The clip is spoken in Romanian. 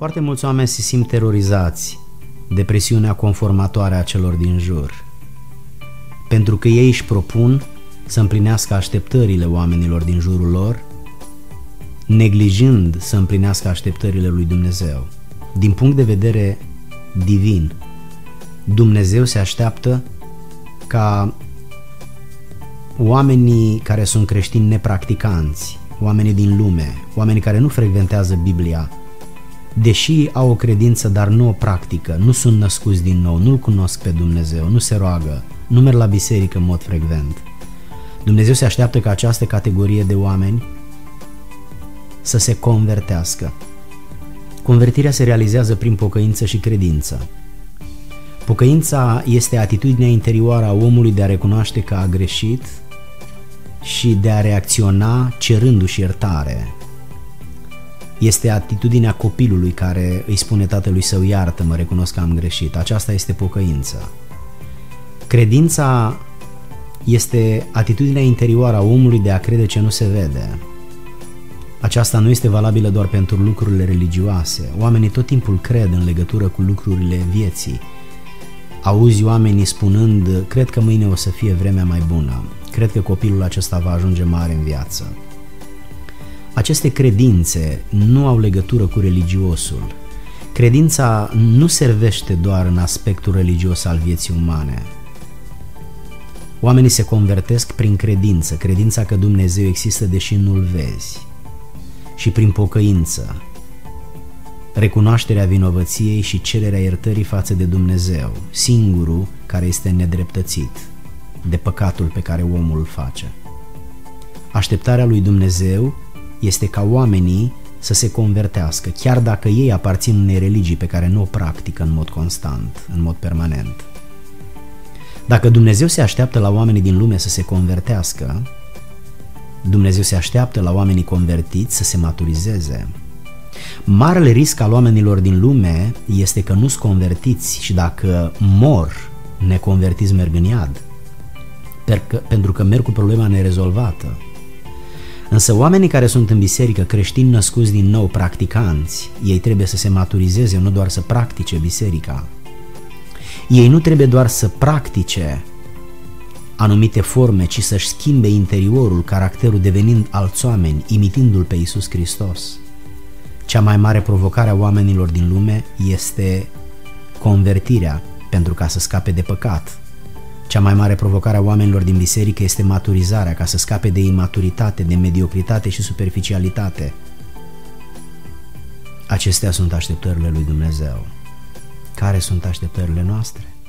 Foarte mulți oameni se simt terorizați de presiunea conformatoare a celor din jur, pentru că ei își propun să împlinească așteptările oamenilor din jurul lor, neglijând să împlinească așteptările lui Dumnezeu. Din punct de vedere divin, Dumnezeu se așteaptă ca oamenii care sunt creștini nepracticanți, oamenii din lume, oamenii care nu frecventează Biblia, deși au o credință, dar nu o practică, nu sunt născuți din nou, nu-L cunosc pe Dumnezeu, nu se roagă, nu merg la biserică în mod frecvent. Dumnezeu se așteaptă ca această categorie de oameni să se convertească. Convertirea se realizează prin pocăință și credință. Pocăința este atitudinea interioară a omului de a recunoaște că a greșit și de a reacționa cerându-și iertare. Este atitudinea copilului care îi spune tatălui său: iartă-mă, recunosc că am greșit. Aceasta este pocăința. Credința este atitudinea interioară a omului de a crede ce nu se vede. Aceasta nu este valabilă doar pentru lucrurile religioase. Oamenii tot timpul cred în legătură cu lucrurile vieții. Auzi oamenii spunând: cred că mâine o să fie vremea mai bună, cred că copilul acesta va ajunge mare în viață. Aceste credințe nu au legătură cu religiosul. Credința nu servește doar în aspectul religios al vieții umane. Oamenii se convertesc prin credință, credința că Dumnezeu există deși nu-L vezi, și prin pocăință, recunoașterea vinovăției și cererea iertării față de Dumnezeu, singurul care este nedreptățit de păcatul pe care omul îl face. Așteptarea lui Dumnezeu este ca oamenii să se convertească, chiar dacă ei aparțin unei religii pe care nu o practică în mod constant, în mod permanent. Dacă Dumnezeu se așteaptă la oamenii din lume să se convertească, Dumnezeu se așteaptă la oamenii convertiți să se maturizeze. Marele risc al oamenilor din lume este că nu-s convertiți și dacă mor neconvertiți merg în iad, pentru că merg cu problema nerezolvată. Însă oamenii care sunt în biserică, creștini născuți din nou, practicanți, ei trebuie să se maturizeze, nu doar să practice biserica. Ei nu trebuie doar să practice anumite forme, ci să-și schimbe interiorul, caracterul, devenind alți oameni, imitându-L pe Iisus Hristos. Cea mai mare provocare a oamenilor din lume este convertirea pentru ca să scape de păcat. Cea mai mare provocare a oamenilor din biserică este maturizarea, ca să scape de imaturitate, de mediocritate și superficialitate. Acestea sunt așteptările lui Dumnezeu. Care sunt așteptările noastre?